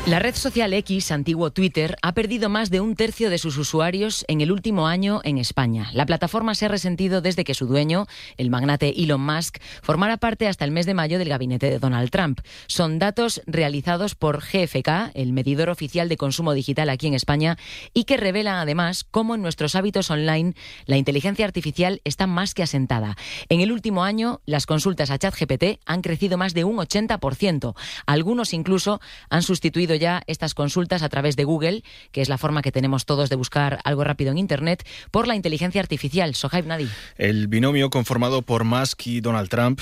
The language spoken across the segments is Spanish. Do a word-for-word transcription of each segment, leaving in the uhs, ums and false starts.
La red social X, antiguo Twitter, ha perdido más de un tercio de sus usuarios en el último año en España. La plataforma se ha resentido desde que su dueño, el magnate Elon Musk, formara parte hasta el mes de mayo del gabinete de Donald Trump. Son datos realizados por G F K, el medidor oficial de consumo digital aquí en España, y que revelan además cómo en nuestros hábitos online la inteligencia artificial está más que asentada. En el último año, las consultas a ChatGPT han crecido más de un ochenta por ciento. Algunos incluso han sustituido ya estas consultas a través de Google, que es la forma que tenemos todos de buscar algo rápido en Internet, por la inteligencia artificial. Sohaib Nadi. El binomio conformado por Musk y Donald Trump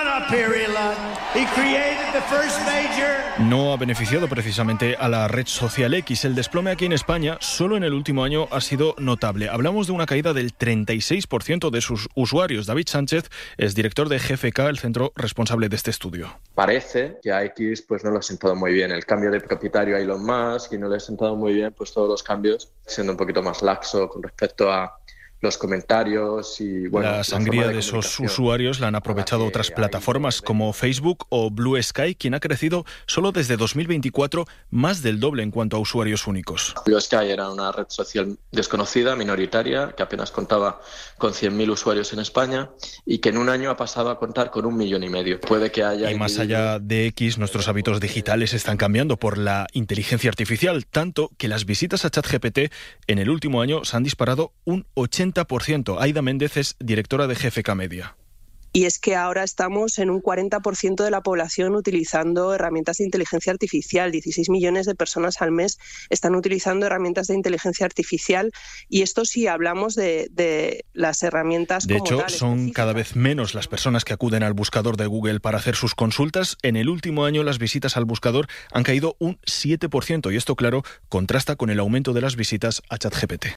no ha beneficiado precisamente a la red social X. El desplome aquí en España solo en el último año ha sido notable. Hablamos de una caída del treinta y seis por ciento de sus usuarios. David Sánchez es director de G F K, el centro responsable de este estudio. Parece que a X pues no le ha sentado muy bien el cambio de propietario a Elon Musk y no le ha sentado muy bien pues todos los cambios, siendo un poquito más laxo con respecto a los comentarios y bueno, la sangría de, de esos usuarios la han aprovechado otras plataformas como Facebook o Blue Sky, quien ha crecido solo desde dos mil veinticuatro más del doble en cuanto a usuarios únicos. Blue Sky era una red social desconocida, minoritaria, que apenas contaba con cien mil usuarios en España y que en un año ha pasado a contar con un millón y medio. Puede que haya... Y más allá de X, nuestros hábitos digitales están cambiando por la inteligencia artificial, tanto que las visitas a ChatGPT en el último año se han disparado un ochenta por ciento. Aida Méndez es directora de G F K Media. Y es que ahora estamos en un cuarenta por ciento de la población utilizando herramientas de inteligencia artificial. dieciséis millones de personas al mes están utilizando herramientas de inteligencia artificial. Y esto sí hablamos de, de las herramientas de como hecho, tal, son específicas. Cada vez menos las personas que acuden al buscador de Google para hacer sus consultas. En el último año las visitas al buscador han caído un siete por ciento y esto, claro, contrasta con el aumento de las visitas a ChatGPT.